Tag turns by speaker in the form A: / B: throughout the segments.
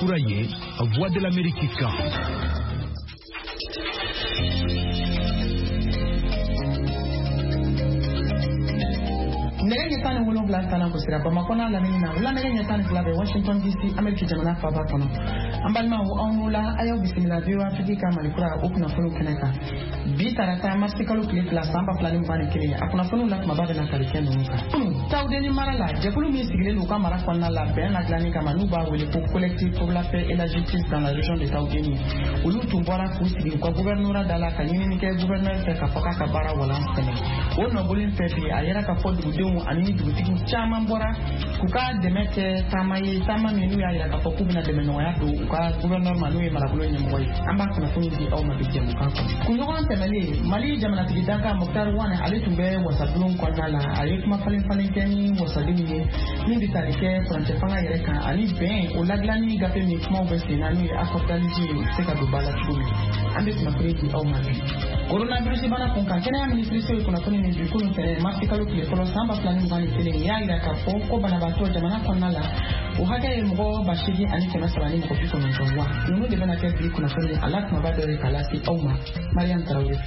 A: Fouraye, Voix de l'Amérique Kan.
B: Nege tani wolo bla tala ko sira Bamako na lamini na wala nege tani bla be Washington DC America jamana fa ba kono ambalma wo onula ayo bisimila biwa Afrika malikura okuna fulu keneka bi tarata mastikalo clip la samba planning bani kire akuna fulu la mababa na kalikeno nuka tawdeni marala jekulu mi sigile luka mara konna la ben la glani kama nuba wele pour collectif pour la paix et la justice dans la région de Tawdeni ulu tumbora kusigi kwa gouverneur dala kanini nike gouverneur fe kapaka kabara wala msene wono bolin fefi ayera ka fodu ani dugutigi chama mbora kuka demete tamaye tama menu ya ila kapo kubina demeno ya do uka gouverneur manu marabulo nyemboy amba kuna kunyi au mabije mukako kunyoka temali mali jamana tigidaka Moktar wana alitumbe wasabulun kwanala alikuma falin keni wasadini ni bitarike franchefanga yereka ali ben olaglani gape mi kuma ubesina ni akordanji seka dubala chumi ambe kuna kunyi au mabije coronavirus bana kunka kenya ministry se kuna kunyi bikulu tene mastikalo kile kolo samba planning bani kile ya ila kapo ko bana bato jamana kwanala uhake mgo bashigi ani kema sabani mko piko njonwa nunu de bana kebi kuna kunyi alak mabadore kalasi auma Mariam Traoré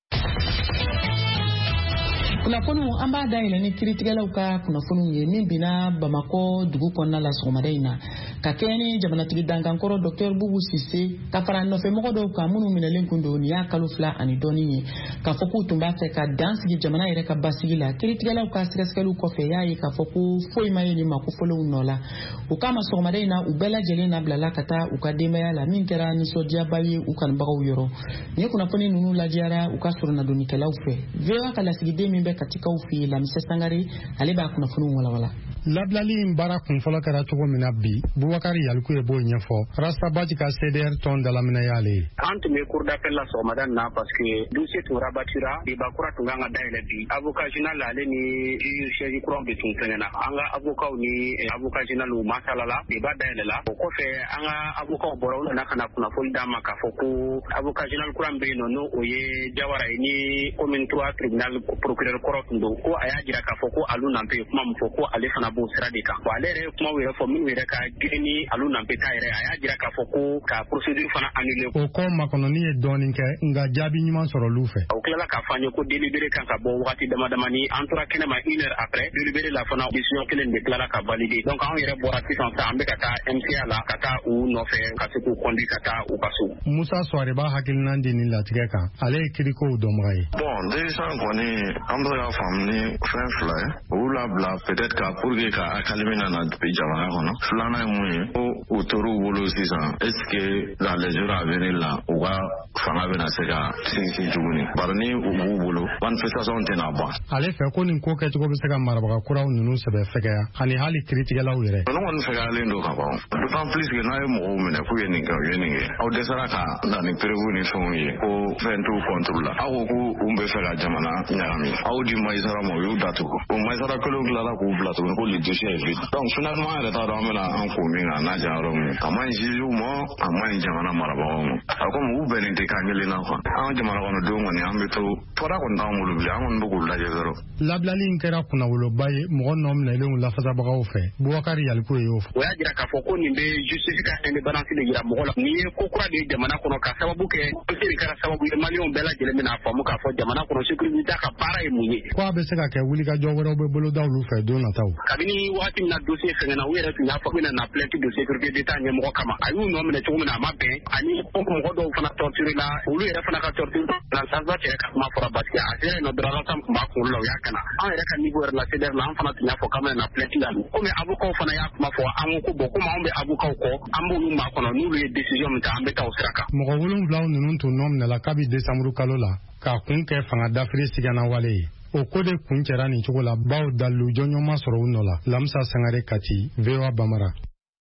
B: kuna fonu amba daile ni kiritigala uka kuna fonu ye bina Bamako dugu konna la somadeina kakeni jamana tigidanga nkoro Dr Boubou Cissé kafara no fe mogo do ka munu minelen kundo ni akalufla ani doni ka foku tumba fe ka dance gi jamana ire ka basigila kiritigala uka sireskelu ko fe yayi ka foku foi mayeni makufolo unola ukama somadeina ubela jelena blala kata ukadema la minkera ni sodia bayi ukan bago yoro ni kuna foni nunu la diara ukasuru na doni kala ufe vewa kala sigide mimbe katika ufi la misesangari aleba kuna funu wala
C: lablali mbara kun folo kara cogo mina bi Boubacar Yalku e bo nyefo rasta baji ka CDR ton de la mina yale
D: ante me cour d'appel la somadan na parce que dossier to rabatira e bakura tunganga daile bi avocat général ale ni chef courant betun fenena anga avocat ni avocat général masalala e ba daile la ko fe anga avocat boro na kana kuna fol dama ka foko avocat général courant be no oye jawara ni commune 3 tribunal procureur korotundo ko ayajira ka foko aluna mpe kuma mfoko alefana bo sradika ko alere kuma were fo min were ka gini aluna mpe tayre ayajira ka foko ka procédure fana annulé
C: o ko makono ni e doninke nga jabi nyuma soro lufe
D: o kala ka fanyo ko délibéré kan ka bo wakati dama ni entoura kenema 1 heure après délibéré la fana décision kelen déclaré ka validé donc on yere bora puissance ambe kata MCA la kata ou no fe ka se ko conduit kata ou kaso
C: Musa Soare ba hakilina ndini la tigeka ale kiriko domrai
E: bon déjà on est ando ya famni fin fly ou la bla peut-être ka pour que ka akalimina na pijama kono flana mu o autoru wolo sisa est-ce que dans les jours à venir là ou va fanga bena sega sinki juguni barani u wolo manifestation tena ba
C: ale fe ko nin ko ke to be sega maraba kura nunu sebe fega hani hali critique la wire
E: non on fega lendo ka ba d'autant plus que na mo mena ku yeni ka yeni au desara ka na ni prévenu songi ko 22 contrôle la awo ku umbe fega jamana nyami au di maisara mo yu datu ko maisara ko lo la ko blatu ko le dossier est vide donc finalement elle ta ramela en commune na jaro mi amai jiu mo amai jamana maraba mo ako mo ubeni de kangele na ko an jamana ko do ngoni ambe to tora ko ndamu lu bi an bugu la jero
C: lablali nkera kuna wolo baye mo nom na lengu la fasa baga ofe Boubacar Yalku e ofe
D: o ya jira ka foko ni be justification de balance de jira mo la ni ko kura de jamana ko ka sababu ke seri kara sababu e malion bela jele mina famu ka fo jamana ko sécurité ka para e munye
C: ko be se ka ke wuli ka jogoro be bolo dawlu fe do na taw
D: kabini wati na dossier fengena wera tu ya fo mina na plainte de sécurité d'état nyemo kama ayu no mina tu mina mabe ani ko mo do fana torture la ulu era fana ka torture na sanza tere ka ma fora batia asere no drala sam ba ko lo ya kana an era ka niveau la ceder la fana tu ya fo kama na plainte la ko me avocat fana ya ma fo an ko bo ko ma on be avocat ko ambo yu ma kono nu le décision mta ambe ta osiraka
C: mo ko wulum blaw nunu to nom na la kabi décembre kalola ka kun ke fanga d'Afrique sigana wale o kode kun cera ni chokola baw dalu jonyo ma soro unola lamsa sangare kati vewa bamara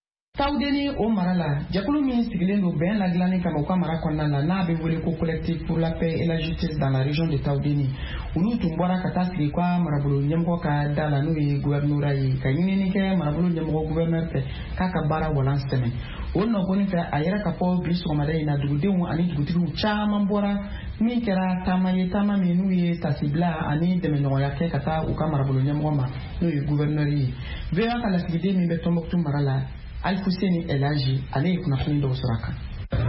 B: Tawdeni o marala jakulu min sigilen do ben la glani kama kwa mara konna na be wole ko collectif pour la paix et la justice dans la région de Tawdeni ulu tumbora kata sigi kwa marabulu nyemko ka dala no yi gouverneur yi ka yini ni ke marabulu nyemko gouverneur te kaka bara wala steme onno boni fa ayera ka po biso mare ina dugude ani dugudu chama mbora mi kera tama minu ye tasibla ani de meno ya ke kata u ka marabulu nyemko ma no yi gouverneur yi vea kala sigide mi be tomboktu marala Alfuseni Elaji ale kunnafoni dɔw sɔrɔ a kan.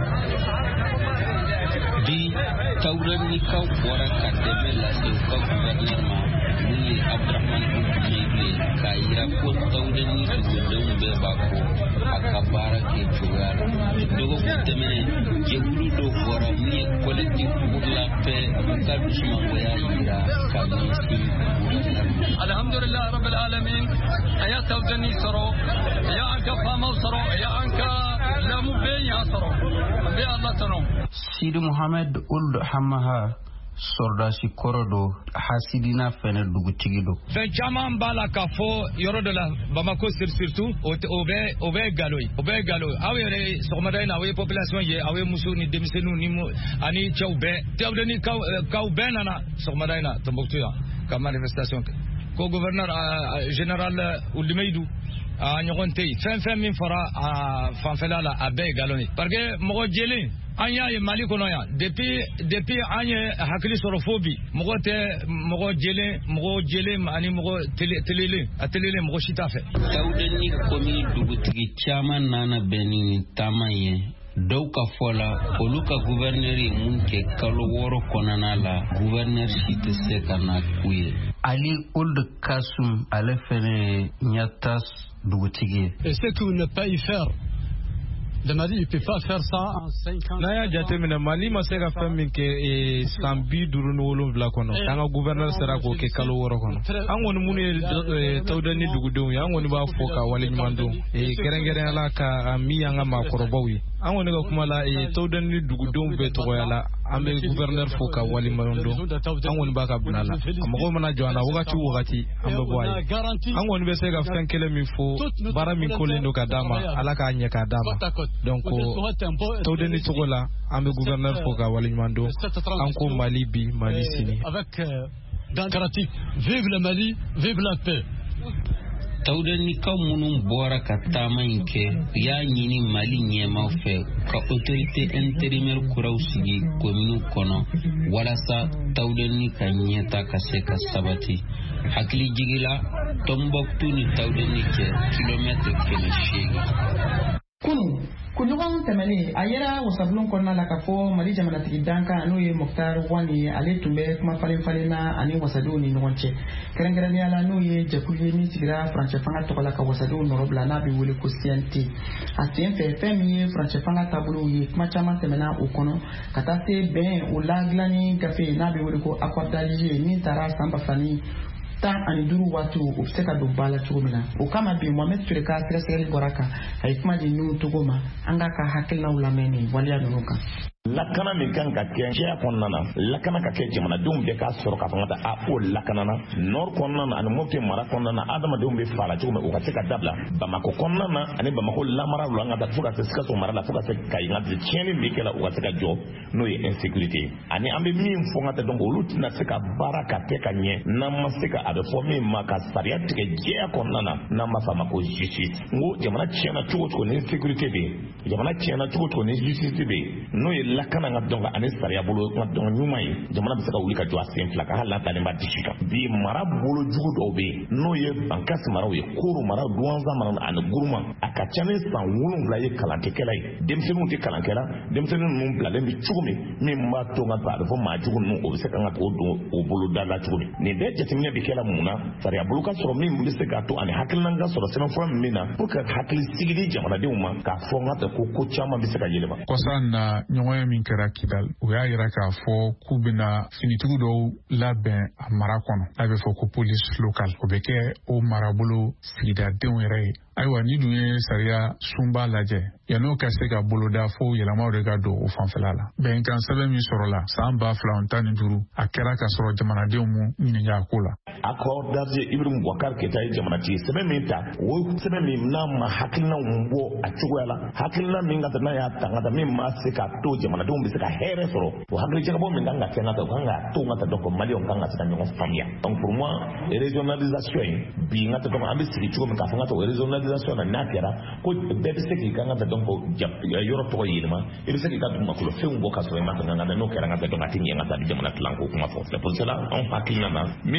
F: Di tawrani ka bɔra ka dɛmɛ lase u ka gouvernement ma mun ye Abdrahman Koumé ka yira ko tawrani dugudenw bɛɛ b'a fɔ a ka baara kɛ cogoya la. Dɔgɔkun tɛmɛnen jɛkulu dɔ bɔra mun ye collectif pour la paix ka dusumangoya yira ka ɲɛsin gouvernement.
G: Alhamdulillah rabbil alamin aya tawrani sɔrɔ ya an ka faamaw sɔrɔ ya an ka lamu bɛɛ y'a sɔrɔ an bɛ Allah tanu.
F: Sidi Mohamed Ould Hamaha Sordasi Korodo Hasidina Fene dugutigi do.
A: Fɛn caman b'a la k'a fɔ yɔrɔ dɔ la Bamako surtout o bɛ galoyi aw yɛrɛ sɔgɔmada in na aw ye population ye aw ye muso ni denmisɛnninw ni ani cɛw bɛɛ tawdeni kaw bɛɛ nana sɔgɔmada in na Tombouctou yan ka manifestation kɛ ko gouverneur général Oulimeydu a ɲɔgɔn tɛ yen fɛn min fɔra a fanfɛla la a bɛɛ ye galon ye parce que mɔgɔ jɛlen an y'a ye Mali kɔnɔ yan depuis an ye hakili sɔrɔ fo bi mɔgɔ tɛ mɔgɔ jɛlen ani mɔgɔ telelen mɔgɔ si t'a fɛ.
F: Tawdeni commune dugutigi caman nana bɛn ni taama ye dɔw ka fɔ la olu ka gouverneur ye mun kɛ kalo 6 kɔnɔna la gouverneur si tɛ se ka na k'u ye. Ali Ould Kasum ale fɛnɛ ɲɛtas dugutigi.
H: Et ce qu'on ne peut y faire, le Mali ne peut pas faire ça en 5 ans.
I: N'a y'a jateminɛ Mali ma se ka fɛn min kɛ san 57 kɔnɔ an ka gouverneur sera k'o kɛ kalo 6 kɔnɔ. An kɔni minnu ye tawdeni dugudenw ye an kɔni b'a fɔ ka waleɲuman dɔn kɛrɛnkɛrɛnya la ka min an ka maakɔrɔbaw ye. An kɔni ka kuma la tawdeni dugudenw bɛɛ tɔgɔya la an bɛ gouverneur fo ka waleɲuman dɔn an kɔni b'a ka bila la a mɔgɔw mana jɔ an na wagati an bɛ bɔ a ye. An kɔni bɛ se ka fɛn kelen min fɔ baara min kolen don ka d'a ma Ala k'a ɲɛ k'a d'a ma. Donc tawdeni cogo la an bɛ gouverneur fo ka waleɲuman dɔn an ko Mali bi Mali sini.
H: Avec garantie vive le Mali, vive la paix.
F: Tawdeni ka minnu bɔra ka taama in kɛ u y'a ɲini Mali ɲɛmaw fɛ ka autorité intérimaire kuraw sigi commune kɔnɔ walasa tawdeni ka ɲɛta ka se ka sabati. Hakili jigila Tombouctou ni tawdeni cɛ kilomètre 800.
B: Kunu kunɲɔgɔn tɛmɛnen a yɛrɛ wasabulon kɔnɔna la k'a fɔ Mali jamanatigi dankan n'o ye Mokhtar Wani ale tun bɛ kuma falen na ani wasadenw ni ɲɔgɔn cɛ kɛrɛnkɛrɛnnenya la n'o ye jɛkulu ye min sigira faransɛ fanga tɔgɔ la ka wasadenw nɔrɔ bila n'a bɛ wele ko CNT a sen fɛ fɛn min ye faransɛ fanga taabolow ye kuma caman tɛmɛna o kɔnɔ ka taa se bɛn o la dilanni gafe n'a bɛ wele ko accord d'Alger min taara san 2015 waati o bɛ se ka don ba la cogo min na o kama bi Mohamed Ture ka sɛgɛsɛgɛli bɔra kan a ye kuma di Nuhu Togo ma an ka hakilinaw lamɛn nin waleya ninnu kan.
J: Lakana min kan ka kɛ cɛya kɔnɔna na lakana ka kɛ jamanadenw bɛɛ k'a sɔrɔ ka fanga ta o lakana na nord kɔnɔna na ani Mopti mara kɔnɔna na adamadenw bɛ fara cogo min o ka se ka dabila Bamako kɔnɔna na ani Bamako lamara la an ka taa fo ka se Sikaso mara la fo ka se ka yen ka tiɲɛni min kɛla o ka se ka jɔ n'o ye insécurité ani an bɛ min fɔ ka ta donc olu tɛna se ka baara ka kɛ ka ɲɛ n'an ma se ka a bɛ fɔ min ma ka sariya tigɛ jɛya kɔnɔna na n'an b'a fɔ a ma ko justice n ko jamana tiɲɛna cogo cogo ni sécurité bɛ yen jamana tiɲɛna cogo cogo ni justice bɛ yen n'o ye lakana ka dɔn ani sariya bolo ka dɔn ɲuman ye jamana bɛ se ka wuli ka jɔ a sen fila ka hali n'atalen b'a disi kan bi mara bolo jugu dɔw bɛ yen n'o ye Bankasi maraw ye Koro mara Douanza mara ani Guruma a ka ca ni san 7 ye kalankɛla ye denmisɛnninw tɛ kalankɛla denmisɛnnin ninnu bilalen bɛ cogo min b'a to ka taa a bɛ fɔ maa jugu ninnu o bɛ se ka ka o don o bolo da la cogo min nin bɛɛ jateminɛ bɛ kɛla mun na sariya bolo ka sɔrɔ min bɛ se k'a to ani hakilina ka sɔrɔ sɛbɛnfura min bɛ na pour que hakili sigi di jamanadenw ma k'a fɔ n ka tɛ ko caman bɛ se ka yɛlɛma.
K: Kɔsan na ɲɔgɔn min kɛra Kidal o y'a yira k'a fɔ k'u bɛna finitigiw dɔw labɛn a mara kɔnɔ n'a bɛ fɔ ko police locale o bɛ kɛ o marabolo sigidadenw yɛrɛ ye. Ayiwa ni dun ye sariya sunba lajɛ yan'o ka se ka boloda fo yɛlɛmaw de ka don o fanfɛla la bɛnkan sɛbɛn min sɔrɔla san 2015 a kɛra ka sɔrɔ jamanadenw mu ɲininka a ko la.
J: Accord d'Alger Ibrahim Boubacar Keita ye jamanatigi sɛbɛn min ta o sɛbɛn min n'a ma hakilinaw bɔ a cogoya la hakilina min ka taa n'a y'a ta ka taa min ma se ka to jamanadenw bɛ se ka hɛrɛ sɔrɔ o hakilijagabɔ min kan ka kɛ ka taa o kan ka to ka taa donc Maliyɛnw kan ka se ka ɲɔgɔn faamuya donc pour moi régionalisation in bi n ka taa an bɛ sigi cogo min k'a fɔ n ka taa régionalisation na n'a kɛra ko bɛɛ bɛ se k'i kan ka taa donc yɔrɔ tɔgɔ yɛlɛma i bɛ se k'i ka dugumakolo fɛnw bɔ ka sɔrɔ i ma kan ka taa n'o kɛra n ka taa donc a tɛ ɲɛ n ka taa jamana tilan ko kuma fɔ c'est pour cela anw hakilina na min bɛɛ taara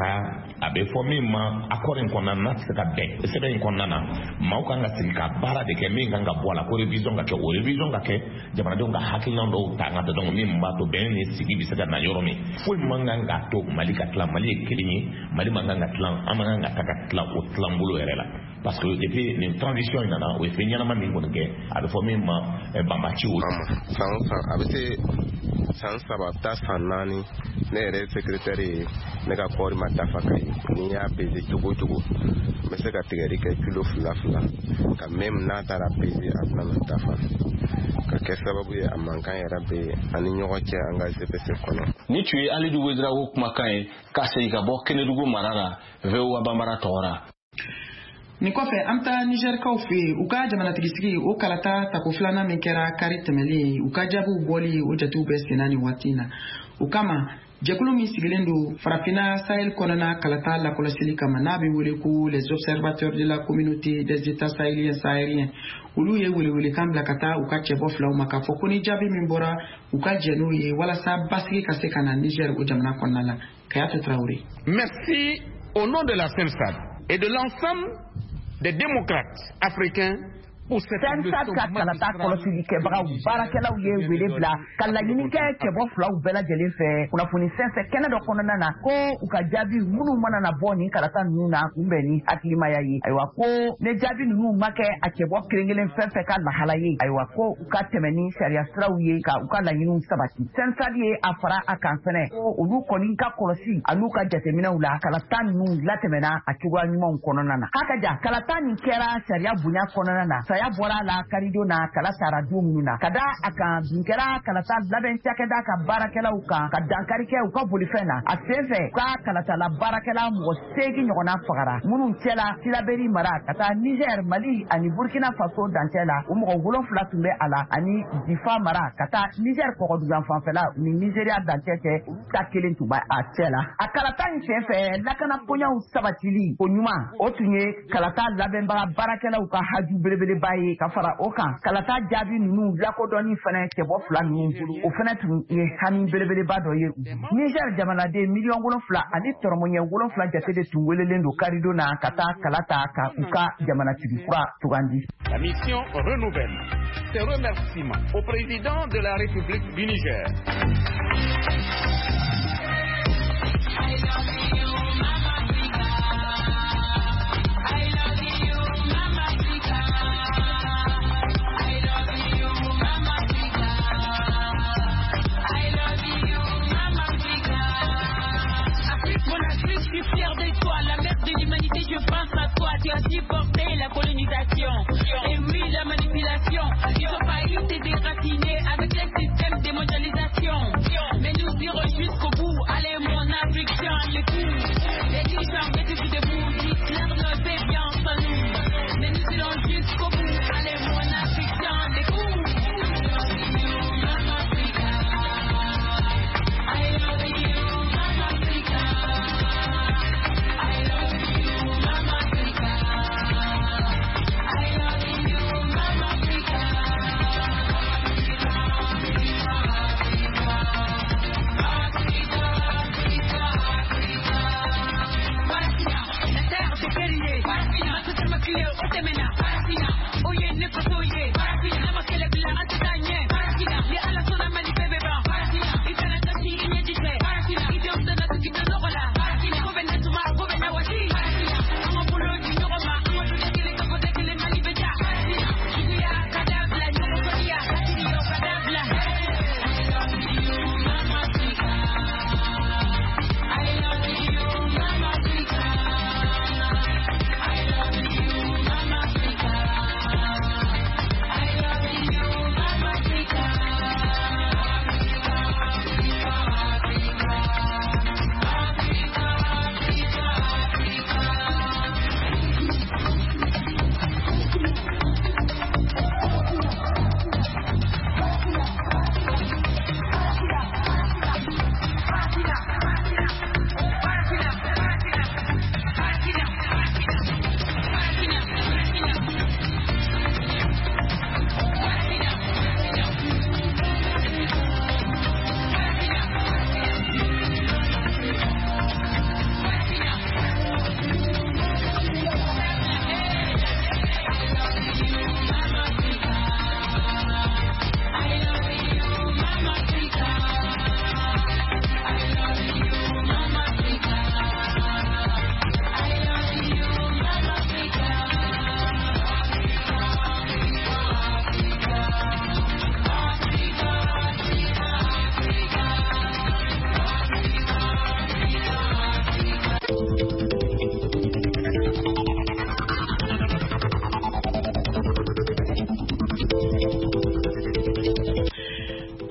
J: a bɛ fɔ min ma accord in kɔnɔna na tɛ se ka bɛn sɛbɛn in kɔnɔna na maaw kan ka sigi ka baara de kɛ min kan ka bɔ a la ko révision ka kɛ o révision ka kɛ jamanadenw ka hakilina dɔw ta an ka dɔn min b'a to bɛn ni sigi bɛ se ka na yɔrɔ min foyi man kan ka to Mali ka tila Mali ye kelen ye Mali man kan ka tila an man kan ka ta ka tila o tilanbolo yɛrɛ la parce que depuis nin transition in nana o ye fɛn ɲɛnama min kɔni kɛ a bɛ fɔ min ma banbaci o
L: san a bɛ se san 3 ta san 4 ne yɛrɛ secrétaire ye ne ka kɔɔri ma dafa ka ye ni y'a peser cogo o cogo n bɛ se ka tigɛli kɛ kilo 2 ka même n'a taara peser a bɛna dafa ka kɛ sababu ye a mankan yɛrɛ bɛ ani ɲɔgɔn cɛ an ka CPC kɔnɔ.
M: Ni tun ye Alidu Ouédraogo kumakan ye ka segin ka bɔ Kɛnɛdugu mara la VOA Banbara tɔgɔ la.
B: Nin kɔfɛ an taa Nigerkaw fɛ yen u ka jamanatigitigi o kalata tako filanan min kɛra kari tɛmɛlen u ka jaabiw bɔli o jatew bɛ senna nin waati in na o kama jɛkulu min sigilen don Farafina Sahel kɔnɔna kalata lakɔlɔsili kama n'a bɛ wele ko les observateurs de la communauté des états sahéliens sahariens olu ye welewelekan bila ka taa u ka cɛbɔ filaw ma k'a fɔ ko ni jaabi min bɔra u ka jɛ n'o ye walasa basigi ka se ka na Niger o jamana kɔnɔna la Kayatu Traoré.
N: Merci au nom de la CENSAD et de l'ensemble des démocrates africains
O: CENSAD ka kalata kɔlɔsili kɛbagaw baarakɛlaw ye wele bila ka laɲini kɛ cɛbɔ filaw bɛɛ lajɛlen fɛ kunnafoni sɛnsɛn kɛnɛ dɔ kɔnɔna na ko u ka jaabi minnu mana na bɔ nin kalata ninnu na kunbɛn ni hakilimaya ye ayiwa ko ne jaabi ninnu ma kɛ a cɛbɔ kelen-kelen fɛn fɛn ka lahala ye ayiwa ko u ka tɛmɛ ni sariya siraw ye ka u ka laɲiniw sabati CENSAD ye a fara a kan fɛnɛ ko olu kɔni ka kɔlɔsi an'u ka jateminɛw la kalata ninnu latɛmɛna a cogoya ɲumanw kɔnɔna na haka ja kalata nin kɛra sariya bonya kɔnɔna na saya bɔra la karido na kala sara don minnu na ka da a kan bin kɛra kalata labɛn cakɛda ka baarakɛlaw kan ka dankari kɛ u ka bolifɛn na a sen fɛ u ka kalatala baarakɛla mɔgɔ 8 ɲɔgɔnna fagara minnu cɛla Tilaberi mara ka taa Niger Mali ani Burkina Faso dancɛ la o mɔgɔ 7 tun bɛ a la ani Difa mara ka taa Niger kɔgɔdugan fanfɛla ni Nigeria dancɛ cɛ ta kelen tun bɛ a cɛ la a kalata in sen fɛ lakana koɲaw sabatili ko ɲuman o tun ye kalata labɛnbaga baarakɛlaw ka haju belebeleba ye ka fara o kan kalata jaabi ninnu lakodɔnni fana cɛbɔ fila ninnu bolo o fana tun ye hami belebeleba dɔ ye Niger jamanaden 7,000,000 ani tɔrɔmɔɲɛ 7 jate de tun welelen don karido na ka taa kalata ka u ka jamanatigi kura tugandi.
N: La mission renouvelle ses remerciements au président de la République du Niger.
P: Je pense à toi, tu as supporté la colonisation. Et oui, la manipulation. Ils ont failli te déraciner avec les systèmes de mondialisation. Mais nous irons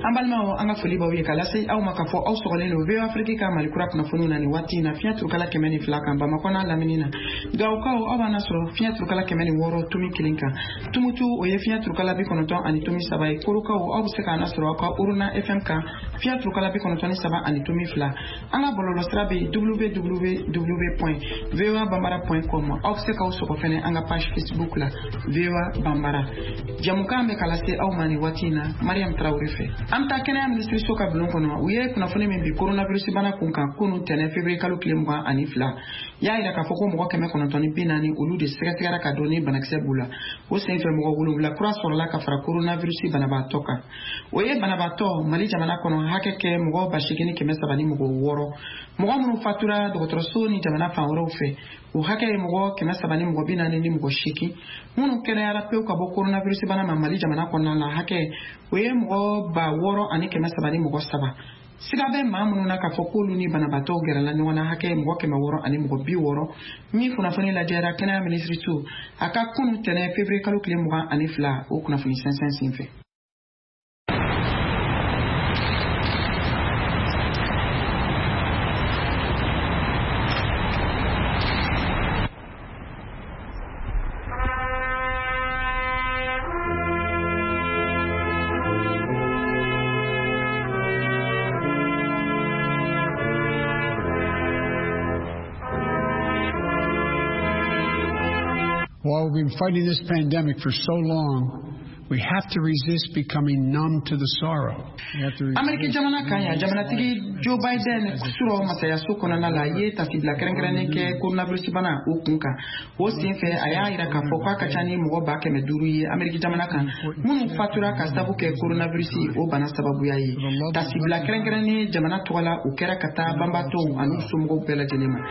B: balma anga foli ba wi kala sai aw maka fo aw sogole no be Afrique ka mali kura kuna funu nani wati na fiatu kala kemeni flaka ba makona laminina gaw ka o abana soro fiatu kala kemeni woro tumi kilinka tumutu o ye fiatu kala bi kono ton ani tumi sabai kuruka o aw se kana soro ka uruna FMK fiatu kala bi kono ton saba ani tumi fla anga bololo strabe www.voabambara.com aw se ka o soko fene anga page Facebook la VOA Bambara jamuka me kala se aw mani watina Mariam Traoré fe amta kene ministre soka bulon kono uye kuna fone min bi coronavirus bana kunka kunu tene février kalo kilemba ani fla ya ira ka foko mo keme kono toni binani ulu de sekretariat ka doni banakse bula o sen fe mo wulu bula croix sur la ka fara coronavirus bana ba toka uye bana ba to mali jamana kono hakeke mo ba shikini keme sabani mo woro mo mo fatura docteur soni jamana fa woro fe o hake mo keme sabani mo binani ni mo shiki munu kene ara pe ka bo coronavirus bana ma mali jamana kono la hake uye mo ba woro ani keme sabani mo saba sigabe maamunu na ka fokulu ni banabato gerala ni wana hake mo keme woro ani mo bi woro mi kuna fani la jera kana ministry tu aka kunu tene février kalo kile mo ani fla o kuna fani 500 sinfe.
Q: While we've been fighting this pandemic for so long, we have to resist becoming numb to the sorrow.
B: Amerika jamana kanya jamana tigi Joe Biden kusuro masaya sokona na la ye tasibla kerengrene ke coronavirus bana ukunka o sinfe aya ira ka foka kachani mo ba ke meduru ye Amerika jamana kan munu fatura ka sabu ke coronavirus o bana sababu yayi tasibla kerengrene jamana tola ukera kata bambato anu sumgo bela jelema.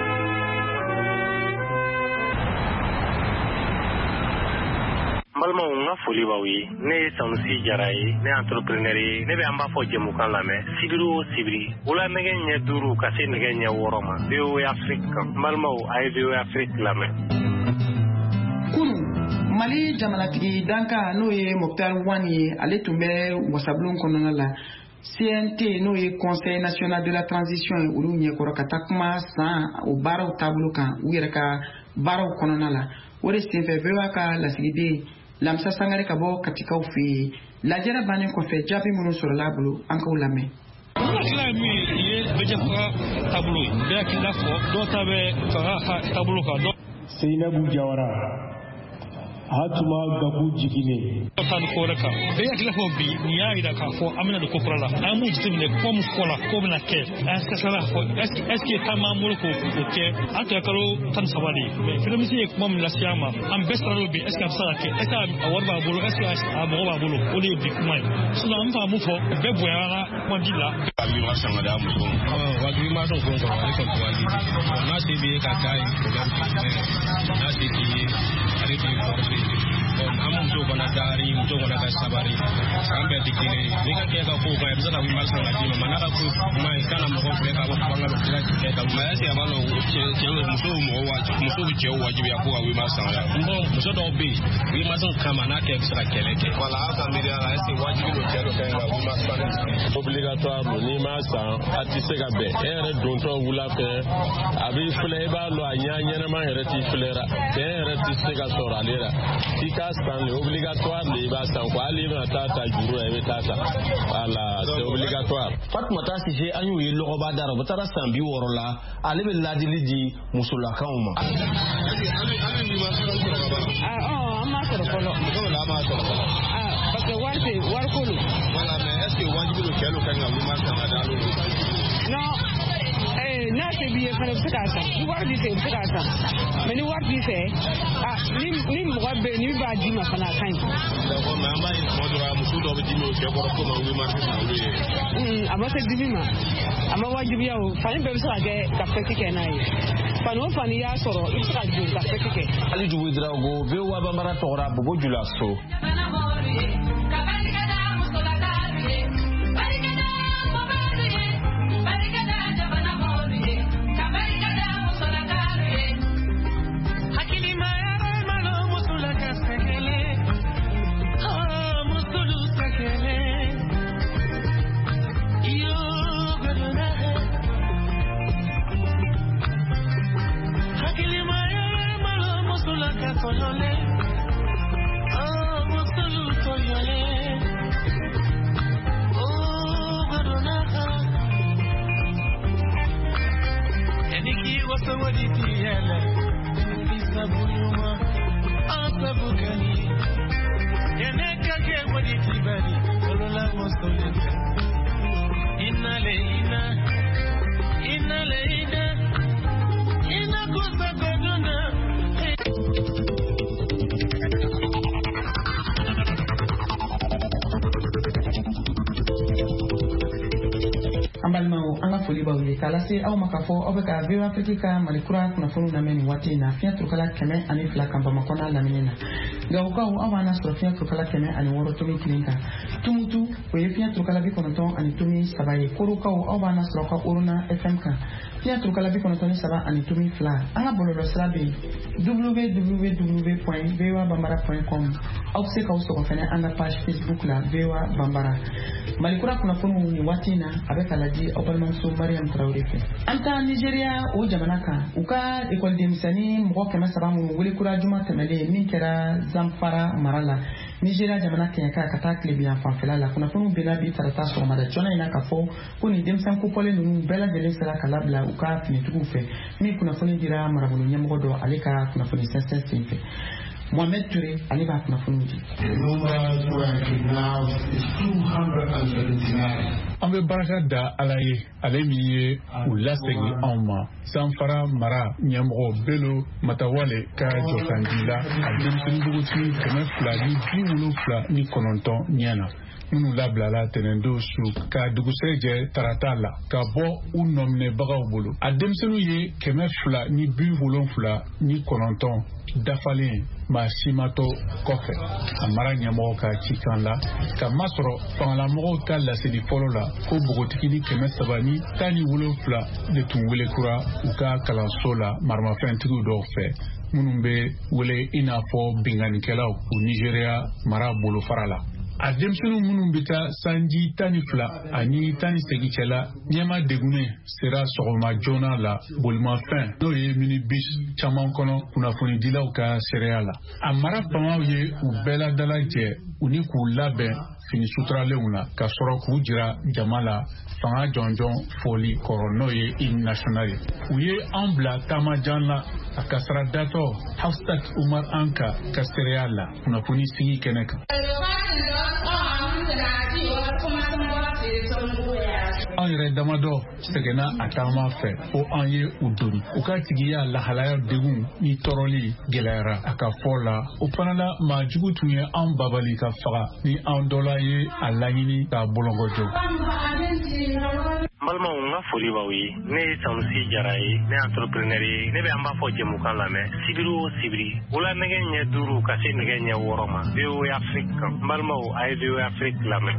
R: balma nga foli ba wi ne sanusi jaray ne entrepreneur ne be amba fo jemu kan la me sibiru sibiri wala nege nya duru ka se nege nya woroma be Afrika balma ay be Afrika la me
B: kunu mali jamanatigi danka no ye Mokhtar Wani ale tumbe wasablon kono la CNT no ye Conseil national de la transition ulu nye koro katakuma sa o baraw tabulu kan u yere ka baraw kono la wore se fe vewa ka la sigide lamsa sangare ka bo katika ufi la jera bane ko fe jabi munu sur la bulu an ka ulame
S: ila mi ye beje fa tabulu be akila fo do tabe fa tabulu ka do
T: Seinabu Jawara hatuma gabu jigine
S: tan ko raka be yakila fo bi niya ida ka fo amina do ko prala amu jitimne kom fola ko na ke aska sala fo eski tama mulko ko ke ata karo tan sabali me filmisi ek mom la siama am bestaro bi eska sala ke eska warba bulu eska amo ba bulu oli bi kumai suna am fa mu fo be boyara ko dila bi ma sanga da mu wa bi ma don ko ko ko wali na se bi ka kai ko na se ki ari bi ko amu mtu kona dari mtu kona kasabari ambe dikine nika keka ko ka yabza ka wimal sanga dima manaka ku mai kana mo ko ka ko panga lo kila keka mai se abalo chewe muso je wajibi ya ko wimal sanga mbo muso do bi wimal sanga kama na ke extra keleke wala aka media la se wajibi lo chelo ka wimal sanga obligatoire ni ma sa atise ga be ere don to wula fe abi fle ba lo anya nyana ma ere ti flera ere ti se ga soralera tika stand obligatoire le ba san ko ali na tata juru e tata ala c'est obligatoire
M: Fatma ta si je anyu yi logo ba dara butara sambi worola ale be ladili di musula kauma
U: amma soro kolo
R: la ma soro
U: parce que warkulu
R: wala mais est-ce que wajibi lo kelo kan ngi ma sa dalo
U: non na se biye fana bukata ni war di se bukata mais ni war di se ni mo be ni ba di ma fana kan
R: ko ma ma ni mo dora musu do be di mo ke ko ko ma wi ma sa wi
U: aba se di ma ama wajibi ya o fani be sa ke ka feki ke na yi fani o fani ya soro isa ju ka feki ke
M: ali ju widra go be wa ba mara tora bugo jula so
B: foli b'aw ye k'a lase aw ma k'a fɔ aw bɛ ka VOA Afrique ka malikura kunnafoniw lamɛn nin waati in na fiɲɛ turukala 102 kan Bamakɔ n'a lamini na nka o kaw aw b'an sɔrɔ fiɲɛ turukala 106.1 kan Tumutu o ye fiɲɛ turukala 93 ye Korokaw aw b'an sɔrɔ ka Oruna FM kan fiɲɛ turukala 93 an ka bɔlɔlɔ sira bɛ www.voabambara.com aw bɛ se k'aw sɔrɔ fɛnɛ an ka page Facebook la VOA Bambara malikura kunnafoniw ni waati in na a bɛ ka ladi aw balimamuso Mariam Traoré fɛ an ka Nigeria o jamana kan u ka école denmisɛnnin mɔgɔ 300 minnu welikura juma tɛmɛlen min kɛra Zamfara mara la Nigeria jamana kɛɲɛka ka taa tilebiyan fanfɛla la kunnafoniw bɛna bi tarata sɔgɔmada joona in na k'a fɔ ko nin denmisɛn kofɔlen ninnu bɛɛ lajɛlen sera ka labila u ka finitigiw fɛ min kunnafoni dira marabolo ɲɛmɔgɔ dɔ ale ka kunnafoni sɛnsɛn sen fɛ Mohamed Touré ale b'a kunnafoniw di.
K: An bɛ baraka da Ala ye ale min ye u lasegin anw ma Zamfara mara ɲɛmɔgɔ Bello Matawale ka jɔkandi la a denmisɛnnin npogotigi 279 ɲɛ na minnu labilala tɛnɛndon su ka dugusɛ jɛ tarata la ka bɔ u nɔminɛbagaw bolo a denmisɛnninw ye 279 dafalen maa si ma to kɔfɛ a mara ɲɛmɔgɔ ka cikan la ka masɔrɔ fangalamɔgɔw ta laseli fɔlɔ la ko bogotigi ni 317 de tun welekura u ka kalanso la maramafɛntigiw dɔw fɛ minnu bɛ wele i n'a fɔ binganikɛlaw u Nigeria mara bolofara la a denmisɛnninw minnu bɛ taa sanji 12 ani 18 cɛla ɲɛma degunnen sera sɔgɔma joona la bolimafɛn n'o ye minibus caman kɔnɔ kunnafonidilaw ka seereya la a mara famaw ye u bɛɛ ladalajɛ u ni k'u labɛn fini suturalenw na ka sɔrɔ k'u jira jama la fanga jɔnjɔn foli kɔrɔ n'o ye hymne national ye u ye an bila taamajan la a kasara datɔ Hafsat Umar Anka ka seereya la kunnafoni sigi kɛnɛ kan an yɛrɛ damadɔ sɛgɛnna a taama fɛ ko an ye u doni u ka tigiya lahalaya degun ni tɔɔrɔli gɛlɛyara a ka fɔ la o fana la maa jugu tun ye an babali ka faga ni an dɔla ye a laɲini k'a bolongɔjɔ
R: balimaw n ka foli b'aw ye ne ye Sanusi Jara ye ne ye entrepreneur ye ne bɛ an b'a fɔ jɛmukan lamɛn sibiri o sibiri wula nɛgɛ ɲɛ 5 ka se nɛgɛ ɲɛ 6 ma VOA Afrique kan balimaw a ye VOA Afrique lamɛn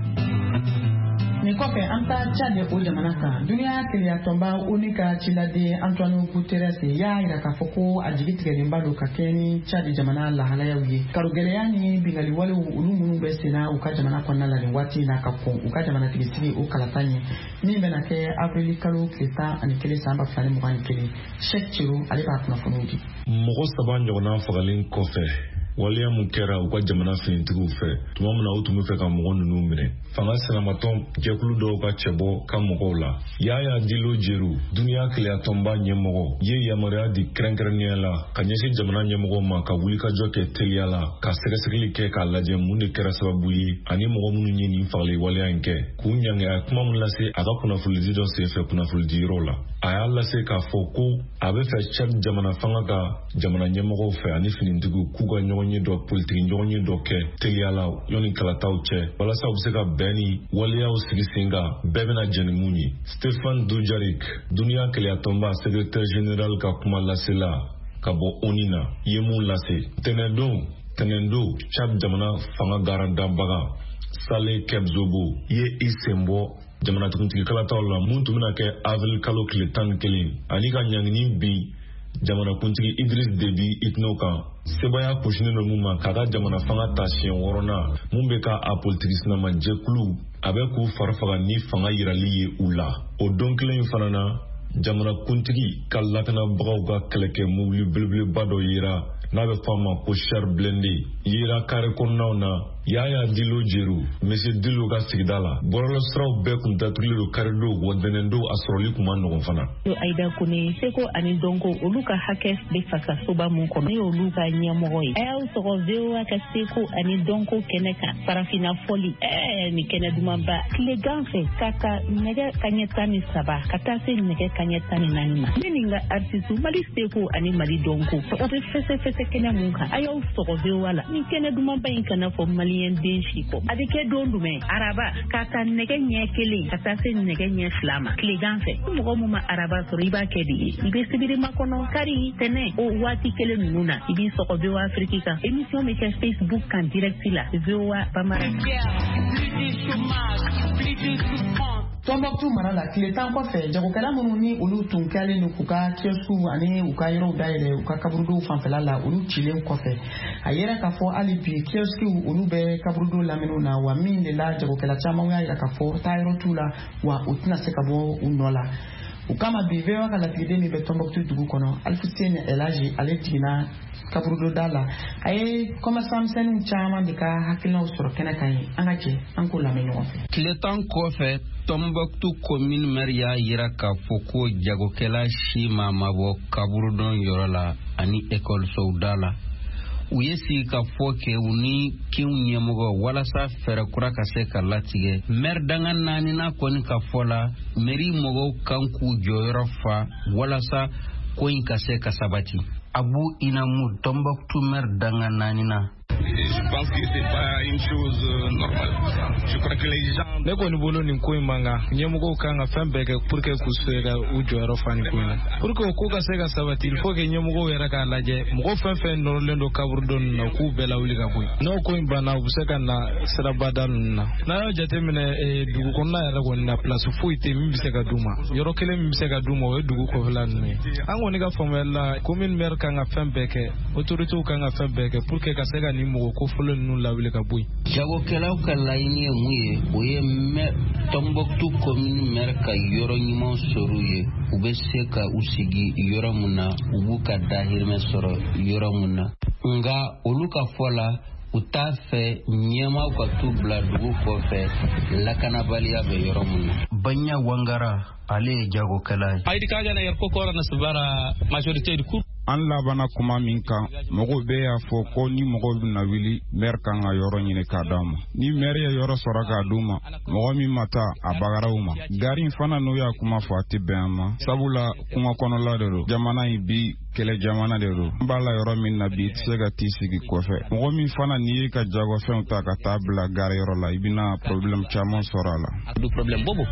B: nin kɔfɛ an ta Chad o jamana kan duniya keleyatɔnba ONU ka ciladen Antonio Guterres y'a jira k'a fɔ ko a jigi tigɛlenba don ka kɛ ni Chad jamana lahalayaw ye karogɛlɛya ni bingaliwalew olu minnu bɛ senna u ka jamana kɔnɔna la nin waati in na ka kɔn u ka jamanatigi sigi o kalata ɲɛ min bɛna kɛ avril kalo tile 11 san 2021 Cheikh Chiro ale b'a kunnafoniw di
E: mɔgɔ 7 ɲɔgɔnna fagalen kɔfɛ waleya mun kɛra u ka jamana finitigiw fɛ tuma min na u tun bɛ fɛ ka mɔgɔ ninnu minɛ fanga sinamatɔn jɛkulu dɔw ka cɛbɔ ka mɔgɔw la Yaya Dilo Jeru duniya keleyatɔnba ɲɛmɔgɔ ye yamaruya di kɛrɛnkɛrɛnnenya la ka ɲɛsin jamana ɲɛmɔgɔw ma ka wulikajɔ kɛ teliya la ka sɛgɛsɛgɛli kɛ k'a lajɛ mun de kɛra sababu ye ani mɔgɔ minnu ye nin fagali waleya in kɛ k'u ɲange a kuma min lase a ka kunnafonidi dɔ senfɛ kunnafonidiyɔrɔ la a y'a lase k'a fɔ ko a bɛ fɛ Chad jamana fanga ka jamana ɲɛmɔgɔw fɛ ani finitigiw k'u ka ɲɔgɔn ye dɔ politiki ɲɔgɔn ye dɔ kɛ teliya la yɔni kalataw cɛ walasa u bɛ se ka bɛn ni waleyaw sigi sen kan bɛɛ bɛna jɛ ni mun ye Stéphane Dujarric duniya keleyatɔnba secrétaire général ka kuma lasela ka bɔ ONU na ye mun lase tɛnɛndon Chad jamana fanga garandabaga Saleh Kebzobo ye i sen bɔ jamanatigitigi kalataw la mun tun bɛna kɛ avril kalo tile 11 ani ka ɲangini bin jamanakuntigi Idriss Déby Itno kan sebaya kusinin do mun ma k'a ka jamana fanga ta siɲɛ 6nan mun bɛ ka a politiki sinama jɛkulu a bɛ k'u farifaga ni fanga yirali ye u la o don kelen in fana na jamanakuntigi ka lakanabagaw ka kɛlɛkɛ mobili belebeleba dɔ yera n'a bɛ fɔ a ma ko char blindé yera kare kɔnɔnaw na Yaya Dilo Jeru Monsieur Dilo ka sigida la bɔlɔlɔ siraw bɛɛ kun datugulen do kari do wɛdɛnɛn do a sɔrɔli kun ma nɔgɔn fana
V: Aïda Kone Seko ani Donko olu ka hakɛ bɛ fasasoba mun kɔnɔ ne y'olu ka ɲɛmɔgɔ ye a y'aw sɔgɔ VOA ka Seko ani Donko kɛnɛ kan farafinna fɔli ni kɛnɛ dumanba tilegan fɛ k'a ka nɛgɛ kaɲɛ 13 ka taa se nɛgɛ kaɲɛ 14 ma ne ni n ka artiste Mali Seko ani Mali Donko o bɛ fɛsɛfɛsɛ kɛnɛ mun kan a y'aw sɔgɔ VOA la ni kɛnɛ dumanba in kana fɔ Mali yen den shiko abike dondume araba kata nege nye kele kata se nege nye flama kleganfe mo mo ma araba so riba kedi ibe sibiri makono kari tene o wati kele nuna ibi soko be wa afrika émission me ke Facebook kan direct la VOA Bamara
B: Tombouctou mara la tile tan kɔfɛ jagokɛla minnu ni olu tun kɛlen don k'u ka kiosku ani u ka yɔrɔw dayɛlɛ u ka kaburudow fanfɛla la olu cilen kɔfɛ a yɛrɛ k'a fɔ hali bi kiosku olu bɛ kaburudow lamɛnniw na wa min de la jagokɛla caman y'a yira k'a fɔ taayɔrɔ t'u la wa u tɛna se ka bɔ u nɔ la u kama bi VOA ka lasigiden min bɛ Tombouctou dugu kɔnɔ Alfuseni Elaji ale jiginna kaburudo da la a ye kɔmɛsanmisɛnninw caman de ka hakilinaw sɔrɔ kɛnɛ kan ye an ka jɛ an k'o lamɛn ɲɔgɔn fɛ.
F: Tile tan kɔfɛ Tombouctou commune maire y'a yira k'a fɔ ko jagokɛla si ma mabɔ kaburudon yɔrɔ la ani ekɔlisow da la u ye sigi ka fɔ kɛ u ni kinw ɲɛmɔgɔ walasa fɛɛrɛ kura ka se ka latigɛ maire danga naanina kɔni ka fɔ la mairie mɔgɔw kan k'u jɔyɔrɔ fa walasa ko in ka se ka sabati. Abu Inamu Tombouctou maire danga naanina.
C: Je pense que c'est pas une chose normale. Je crois que les gens
I: ne kɔni bolo nin ko in man kan ɲɛmɔgɔw kan ka fɛn bɛɛ kɛ pour que k'u se ka u jɔyɔrɔ fa nin ko in na pour que o ko ka se ka sabati il faut que ɲɛmɔgɔw yɛrɛ k'a lajɛ mɔgɔ fɛn fɛn nɔrɔlen don kaburudon ninnu na k'u bɛɛ lawuli ka bɔ yen n'o ko in banna u bɛ se ka na sirabada ninnu na n'a y'o jateminɛ dugu kɔnɔna yɛrɛ kɔni na place foyi tɛ min bɛ se ka d'u ma yɔrɔ kelen min bɛ se ka d'u ma o ye dugu kɔfɛla ninnu ye an kɔni ka faamuyali la commune maire kan ka fɛn bɛɛ kɛ autorités kan ka fɛn bɛɛ kɛ pour que ka se ka nin mɔgɔ ko fɔlɔ ninnu lawuli ka bɔ yen.
F: Jagokɛlaw ka laɲini ye mun ye o ye Tombouctou commune maire ka yɔrɔ ɲuman sɔrɔ u ye u bɛ se ka u sigi yɔrɔ mun na u b'u ka dahirimɛ sɔrɔ yɔrɔ mun na nka olu ka fɔ la u t'a fɛ ɲɛmaaw ka t'u bila dugu kɔfɛ lakanabaliya bɛ yɔrɔ mun na. Banya Wangara ale ye jagokɛla ye.
D: Ayidi ka jana yɛrɛ ko kɔrɔ na sabara majorité du coup
W: an labana kuma min kan mɔgɔw bɛɛ y'a fɔ ko ni mɔgɔw bɛna wuli maire kan ka yɔrɔ ɲini k'a d'a ma ni maire ye yɔrɔ sɔrɔ k'a d'u ma mɔgɔ min ma taa a bagaraw ma gari in fana n'u y'a kuma fɔ a tɛ bɛn an ma sabula kuma kɔnɔla de don jamana in bi kɛlɛ jamana de don n b'a la yɔrɔ min na bi i tɛ se ka t'i sigi kɔfɛ mɔgɔ min fana n'i ye ka jagofɛnw ta ka taa bila gari yɔrɔ la i bɛna problème caman sɔrɔ a la.
D: du problème bobo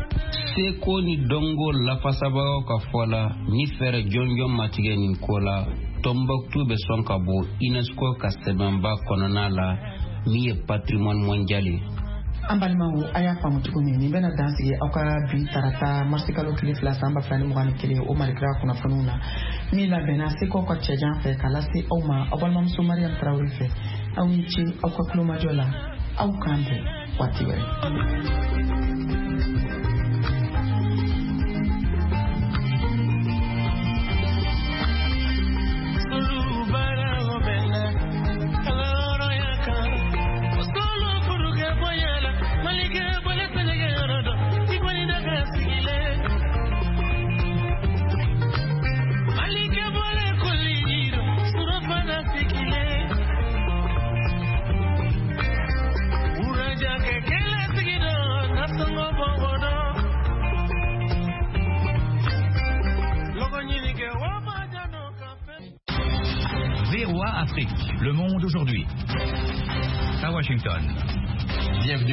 F: seko ni dongo lafasabagaw ka fɔ la ni fɛɛrɛ jɔnjɔn ma tigɛ nin ko la Tombouctou bɛ sɔn ka bɔ UNESCO ka sɛbɛnba kɔnɔna la min ye patrimoine mondial ye.
B: An balimaw a y'a faamu cogo min nin bɛna dan sigi aw ka bi tarata marisi kalo tile 2 san 2021 o Malikira kunnafoniw na min labɛnna Seko ka cɛjan fɛ k'a lase aw ma aw balimamuso Mariam Traoré fɛ aw ni ce aw ka kulomajɔ la aw k'an bɛn waati wɛrɛ.
X: VOA Afrique, le monde aujourd'hui. À Washington. Bienvenue.